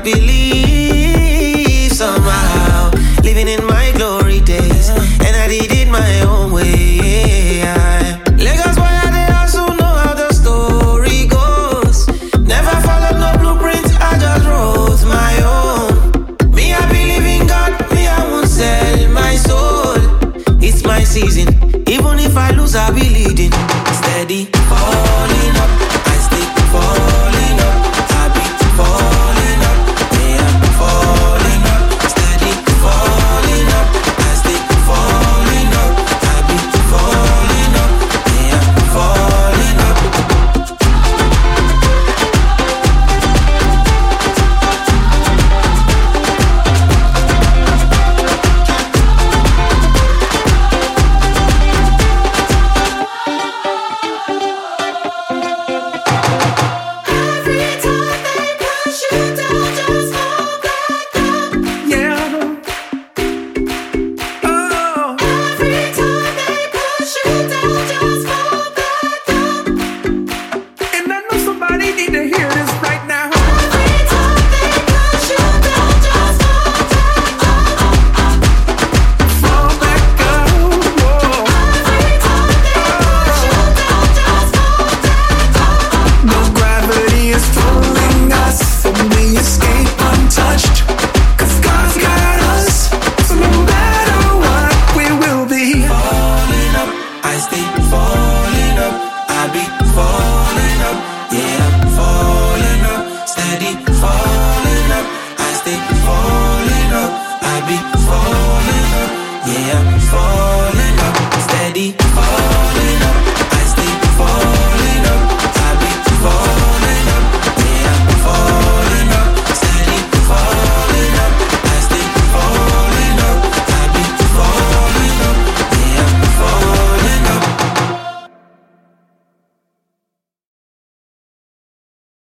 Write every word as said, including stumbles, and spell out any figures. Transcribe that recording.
believe somehow, living in my glory days, and I did it my own way. Lagos boy, I dey also know how the story goes. Never followed no blueprint, I just wrote my own. Me, I believe in God, me, I won't sell my soul. It's my season, even if I lose, I'll be leading. Steady falling up, I stay falling up. I be falling up, yeah, I'm falling up. Steady falling up, I stay falling up. I be falling up, yeah, I'm falling up. Falling up, I be falling up, yeah, I'm falling.